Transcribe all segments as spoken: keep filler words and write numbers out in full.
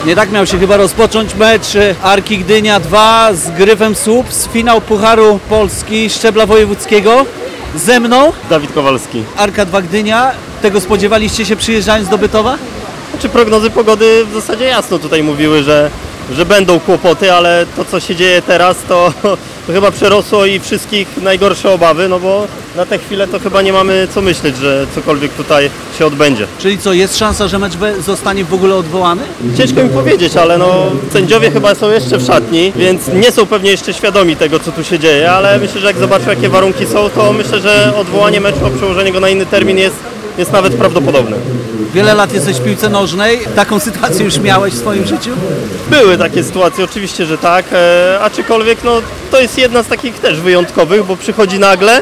Nie tak miał się chyba rozpocząć mecz Arki Gdynia dwa z Gryfem Słupsk, finał Pucharu Polski szczebla wojewódzkiego. Ze mną Dawid Kowalski. Arka dwa Gdynia. Tego spodziewaliście się przyjeżdżając do Bytowa? Znaczy prognozy pogody w zasadzie jasno tutaj mówiły, że, że będą kłopoty, ale to co się dzieje teraz to, to chyba przerosło i wszystkich najgorsze obawy, no bo na tę chwilę to chyba nie mamy co myśleć, że cokolwiek tutaj się odbędzie. Czyli co, jest szansa, że mecz zostanie w ogóle odwołany? Ciężko mi powiedzieć, ale no sędziowie chyba są jeszcze w szatni, więc nie są pewnie jeszcze świadomi tego, co tu się dzieje, ale myślę, że jak zobaczą, jakie warunki są, to myślę, że odwołanie meczu, przełożenie go na inny termin jest, jest nawet prawdopodobne. Wiele lat jesteś w piłce nożnej. Taką sytuację już miałeś w swoim życiu? Były takie sytuacje, oczywiście, że tak, e, aczkolwiek no, to jest jedna z takich też wyjątkowych, bo przychodzi nagle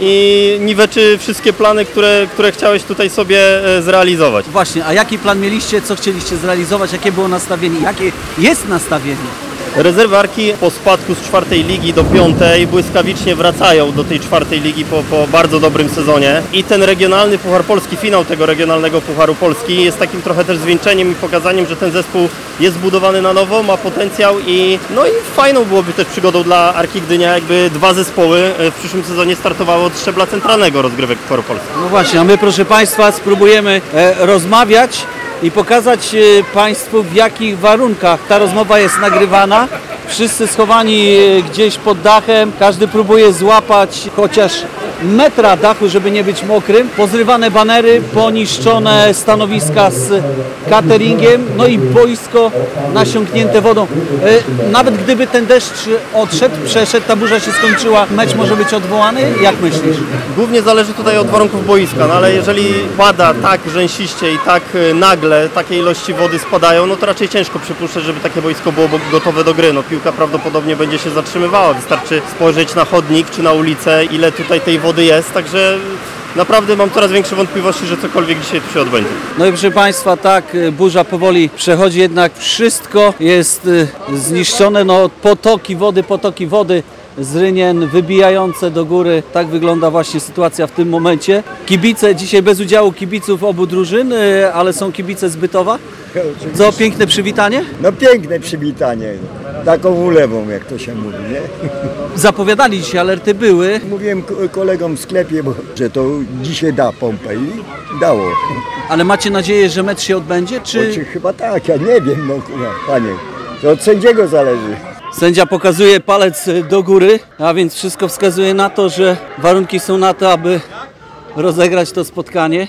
i niweczy wszystkie plany, które, które chciałeś tutaj sobie e, zrealizować. Właśnie, a jaki plan mieliście, co chcieliście zrealizować, jakie było nastawienie, jakie jest nastawienie? Rezerwy Arki po spadku z czwartej ligi do piątej błyskawicznie wracają do tej czwartej ligi po, po bardzo dobrym sezonie i ten regionalny Puchar Polski, finał tego regionalnego Pucharu Polski jest takim trochę też zwieńczeniem i pokazaniem, że ten zespół jest zbudowany na nowo, ma potencjał i no i fajną byłoby też przygodą dla Arki Gdynia, jakby dwa zespoły w przyszłym sezonie startowały od szczebla centralnego rozgrywek Pucharu Polski. No właśnie, a my proszę Państwa spróbujemy e, rozmawiać i pokazać e, Państwu, w jakich warunkach ta rozmowa jest nagrywana. Wszyscy schowani e, gdzieś pod dachem, każdy próbuje złapać chociaż metra dachu, żeby nie być mokrym. Pozrywane banery, poniszczone stanowiska z cateringiem, no i boisko nasiąknięte wodą. E, nawet gdyby ten deszcz odszedł, przeszedł, ta burza się skończyła, mecz może być odwołany? Jak myślisz? Głównie zależy tutaj od warunków boiska, no ale jeżeli pada tak rzęsiście i tak nagle takie ilości wody spadają, no to raczej ciężko przypuszczać, żeby takie boisko było gotowe do gry. No piłka prawdopodobnie będzie się zatrzymywała. Wystarczy spojrzeć na chodnik czy na ulicę, ile tutaj tej wody jest, także naprawdę mam coraz większe wątpliwości, że cokolwiek dzisiaj tu się odbędzie. No i proszę Państwa, tak, burza powoli przechodzi, jednak wszystko jest zniszczone, no potoki wody, potoki wody z rynien wybijające do góry. Tak wygląda właśnie sytuacja w tym momencie. Kibice, dzisiaj bez udziału kibiców obu drużyn, ale są kibice z Bytowa. Co, piękne przywitanie? No piękne przywitanie, taką ulewą, jak to się mówi, nie? Zapowiadali dzisiaj, alerty były. Mówiłem kolegom w sklepie, bo, że to dzisiaj da pompę i dało. Ale macie nadzieję, że mecz się odbędzie, czy... Czy chyba tak, ja nie wiem, no kurwa, panie, to od sędziego zależy. Sędzia pokazuje palec do góry, a więc wszystko wskazuje na to, że warunki są na to, aby rozegrać to spotkanie.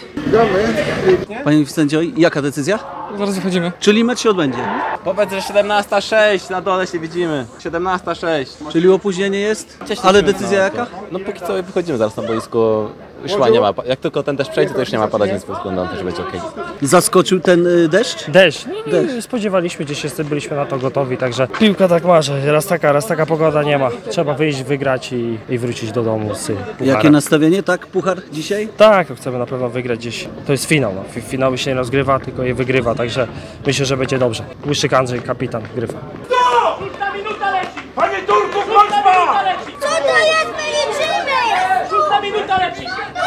Panie sędzio, jaka decyzja? Zaraz wychodzimy. Czyli mecz się odbędzie. Powiedz, że siedemnasta sześć, na dole się widzimy. siedemnasta sześć. Czyli opóźnienie jest? Ale decyzja jaka? No póki co wychodzimy zaraz na boisku. Już chyba nie ma. Jak tylko ten deszcz przejdzie, to już nie ma padać, więc wygląda na to, że będzie okej. Zaskoczył ten y, deszcz? Deszcz. No, deszcz. Spodziewaliśmy gdzieś, się, byliśmy na to gotowi, także piłka tak ma, że raz taka, raz taka pogoda nie ma. Trzeba wyjść, wygrać i, i wrócić do domu z pucharem. Jakie nastawienie, tak? Puchar dzisiaj? Tak, chcemy na pewno wygrać gdzieś. To jest finał. No. Finały się nie rozgrywa, tylko je wygrywa, także myślę, że będzie dobrze. Łyszczyk Andrzej, kapitan Gryfa. Szósta minuta leci! Panie Turków, Moskwa! Co to jest? My liczymy! Szósta minuta leci!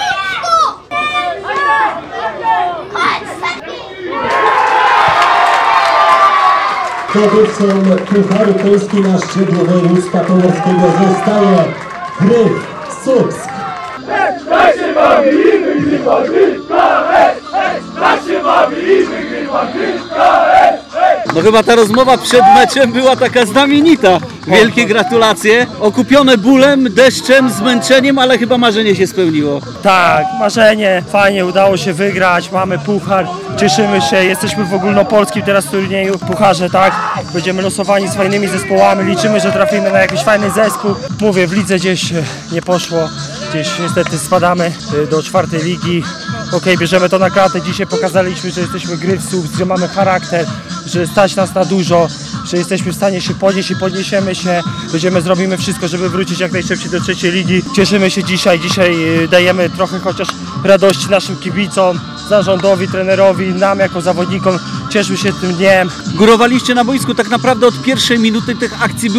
Zdobywcą Pucharu Polski na szczeblu województwa pomorskiego zostaje Gryf Słupsk. Tak się bawimy, Gryfa, Gryfka, hej! Tak się bawimy, Gryfa, Gryfka, hej! No chyba ta rozmowa przed meczem była taka znamienita. Wielkie gratulacje. Okupione bólem, deszczem, zmęczeniem, ale chyba marzenie się spełniło. Tak, marzenie, fajnie, udało się wygrać, mamy puchar, cieszymy się, jesteśmy w ogólnopolskim teraz turnieju, pucharze, tak, będziemy losowani z fajnymi zespołami, liczymy, że trafimy na jakiś fajny zespół. Mówię, w lidze gdzieś nie poszło, gdzieś niestety spadamy do czwartej ligi. Okej, bierzemy to na klatę, dzisiaj pokazaliśmy, że jesteśmy Gryf Słupsk, że mamy charakter, że stać nas na dużo, że jesteśmy w stanie się podnieść i podniesiemy się, będziemy, zrobimy wszystko, żeby wrócić jak najszybciej do trzeciej ligi. Cieszymy się dzisiaj, dzisiaj dajemy trochę chociaż radości naszym kibicom, zarządowi, trenerowi, nam jako zawodnikom. Cieszymy się tym dniem. Górowaliście na boisku, tak naprawdę od pierwszej minuty tych akcji było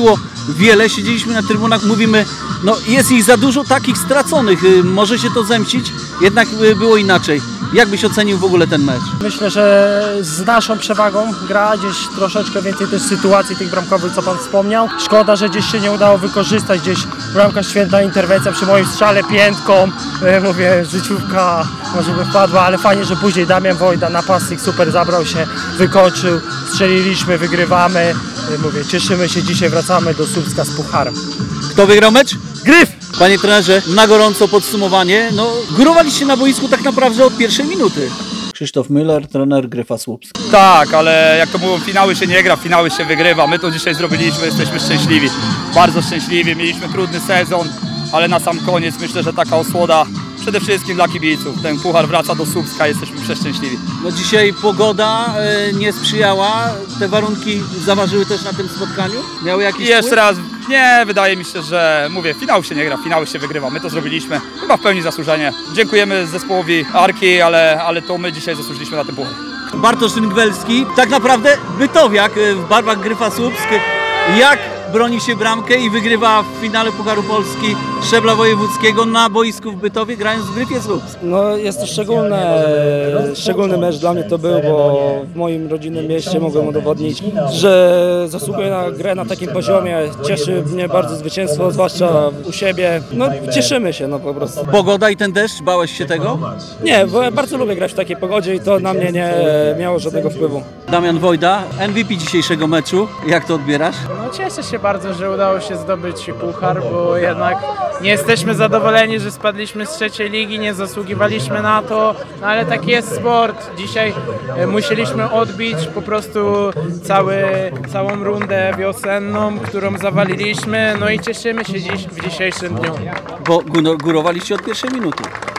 wiele, siedzieliśmy na trybunach, mówimy, no jest ich za dużo takich straconych, y, może się to zemścić, jednak y, było inaczej. Jak byś ocenił w ogóle ten mecz? Myślę, że z naszą przewagą gra, gdzieś troszeczkę więcej też sytuacji tych bramkowych, co Pan wspomniał. Szkoda, że gdzieś się nie udało wykorzystać, gdzieś bramka świetna interwencja przy moim strzale piętką. E, mówię, życiówka może by wpadła, ale fajnie, że później Damian Wojda, napastnik, super zabrał się, wykończył, strzeliliśmy, wygrywamy. E, mówię, cieszymy się, dzisiaj wracamy do Słupska z pucharem. Kto wygrał mecz? Gryf! Panie trenerze, na gorąco podsumowanie. No, górowaliście na boisku tak naprawdę od pierwszej minuty. Krzysztof Müller, trener Gryfa Słupsk. Tak, ale jak to mówią, finały się nie gra, finały się wygrywa. My to dzisiaj zrobiliśmy, jesteśmy szczęśliwi. Bardzo szczęśliwi, mieliśmy trudny sezon, ale na sam koniec myślę, że taka osłoda przede wszystkim dla kibiców. Ten puchar wraca do Słupska, jesteśmy przeszczęśliwi. No dzisiaj pogoda e, nie sprzyjała, te warunki zaważyły też na tym spotkaniu? Miały jakiś I jeszcze wpływ? raz, nie, wydaje mi się, że mówię, finał się nie gra, finały się wygrywa. My to zrobiliśmy, chyba w pełni zasłużenie. Dziękujemy zespołowi Arki, ale, ale to my dzisiaj zasłużyliśmy na ten puchar. Bartosz Rynkwelski, tak naprawdę bytowiak e, w barwach Gryfa Słupsk. Jak broni się bramkę i wygrywa w finale Pucharu Polski Szczebla Wojewódzkiego na boisku w Bytowie, grając w Gryfie Słupsk? No jest to szczególne, szczególny mecz dla mnie to był, bo w moim rodzinnym mieście mogłem udowodnić, że zasługuję na grę na takim poziomie. Cieszy mnie bardzo zwycięstwo, zwłaszcza u siebie. No cieszymy się no po prostu. Pogoda i ten deszcz, bałeś się tego? Nie, bo ja bardzo lubię grać w takiej pogodzie i to na mnie nie miało żadnego wpływu. Damian Wojda, M V P dzisiejszego meczu, jak to odbierasz? No cieszę się bardzo, że udało się zdobyć puchar, bo jednak nie jesteśmy zadowoleni, że spadliśmy z trzeciej ligi, nie zasługiwaliśmy na to, no ale taki jest sport. Dzisiaj e, musieliśmy odbić po prostu cały, całą rundę wiosenną, którą zawaliliśmy, no i cieszymy się dziś w dzisiejszym dniu. Bo góro- górowaliście od pierwszej minuty.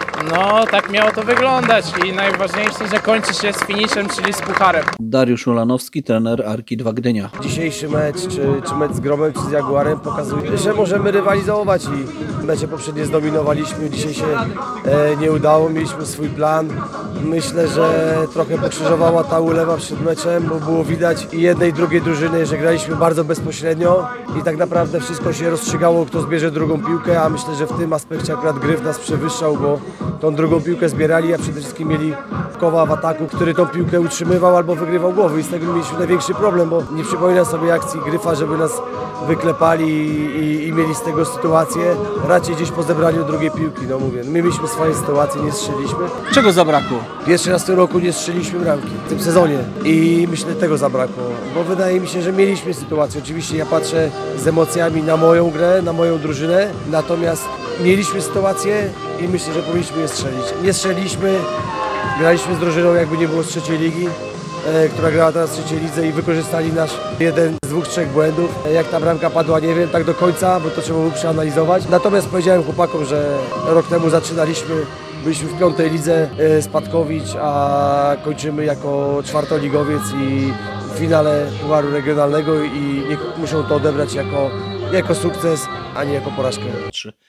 No tak miało to wyglądać i najważniejsze, że kończy się z finiszem, czyli z pucharem. Dariusz Ulanowski, trener Arki dwa Gdynia. Dzisiejszy mecz, czy, czy mecz z Gromem, czy z Jaguarem pokazuje, że możemy rywalizować i mecze poprzednie zdominowaliśmy, dzisiaj się e, nie udało, mieliśmy swój plan. Myślę, że trochę pokrzyżowała ta ulewa przed meczem, bo było widać i jednej i drugiej drużyny, że graliśmy bardzo bezpośrednio i tak naprawdę wszystko się rozstrzygało, kto zbierze drugą piłkę, a myślę, że w tym aspekcie akurat Gryf nas przewyższał, bo tą drugą piłkę zbierali, a przede wszystkim mieli kowa w ataku, który tą piłkę utrzymywał albo wygrywał głowy i z tego mieliśmy największy problem, bo nie przypominam sobie akcji Gryfa, żeby nas wyklepali i, i, i mieli z tego sytuację, raczej gdzieś po zebraniu drugiej piłki, no mówię, my mieliśmy swoje sytuacje, nie strzeliśmy. Czego zabrakło? Pierwszy raz w tym roku nie strzeliśmy bramki, w tym sezonie i myślę, tego zabrakło, bo wydaje mi się, że mieliśmy sytuację, oczywiście ja patrzę z emocjami na moją grę, na moją drużynę, natomiast mieliśmy sytuację i myślę, że powinniśmy je strzelić. Nie strzeliliśmy, graliśmy z drużyną jakby nie było z trzeciej ligi, e, która grała teraz w trzeciej lidze i wykorzystali nasz jeden z dwóch, trzech błędów. E, jak ta bramka padła, nie wiem tak do końca, bo to trzeba było przeanalizować. Natomiast powiedziałem chłopakom, że rok temu zaczynaliśmy, byliśmy w piątej lidze e, Spadkowicz, a kończymy jako czwartoligowiec i w finale Pucharu Regionalnego i niech muszą to odebrać jako, jako sukces, a nie jako porażkę.